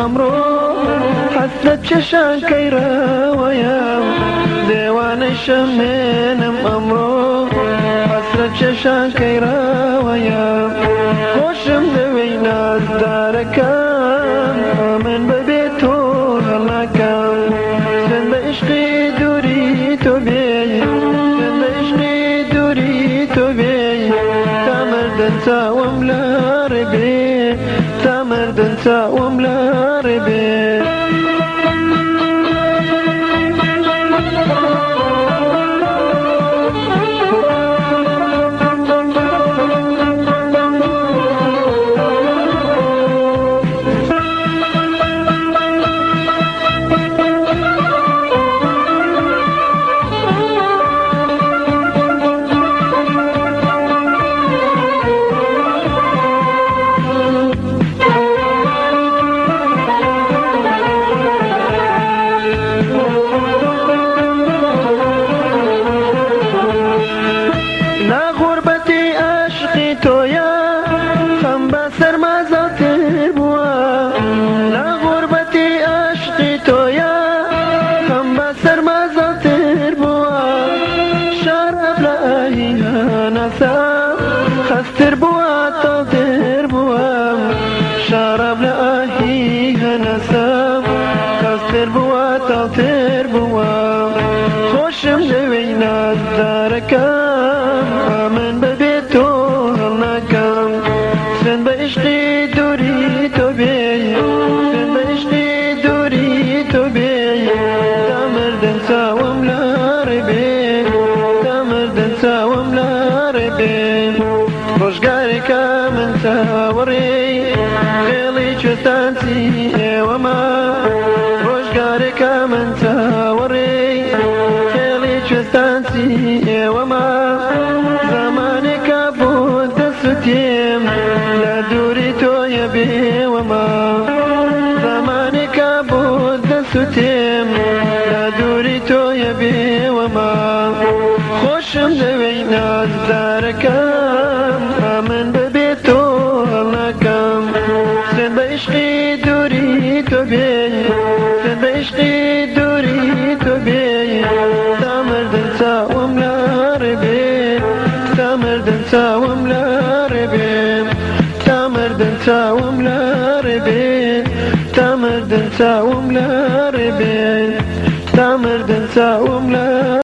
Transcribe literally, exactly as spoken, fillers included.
ئەمڕۆ حەسرەت چێشان کەیراوەیە دێوانەی شەمێنم ئەمڕۆ حەسرەت چێشان کەیراوەیە خۆشم لەوەی نازدارەکان من بەبێ تۆ هەڵناکەم سن بە عشقی دووری تۆ بێ سن بە عشقی دووری تۆ بێ تا مردن چاوم لارێ بێ تا مردن چاوم لارێ بێ خستر بوا تڵدر بووم شاراب لە ئاهی هەنەسام خستر بوا تڵدر بووم خۆشم لەوەی نازدارەکەم من بەبێ تۆ هەڵناکەم سن بە عشقی دووری تۆ بێ سن بە عشقی دووری تۆ بێ تا مردن چاوم لارێ بێ تا مردن چاوم لارێ بێ ڕۆژگارێکە من چاوەڕێ خێڵی کوێستانسی ئێوەما ڕۆژگارێکە من چاوەڕێ خێڵی کوێستانسی ئێوەما زمانێکە بۆ دەسووتێم لە دووری تۆیە بێوەما زمانێکە بۆ دەسووتێم لە دووری تۆیە بێوەما خۆشم لەوەی نازدارەکەم من بەبێ تۆ هەڵناکەم سن بە عشقی دووری تۆ بێ سن بە عشقی دووری تۆ بێ تا مردن چاوم لارێ بێ تا مردن چاوم لارێ بێ تا مردن چاوم لارێ بێ تا مردن چاوم لارێ بێ تا مردن چاوم لارێ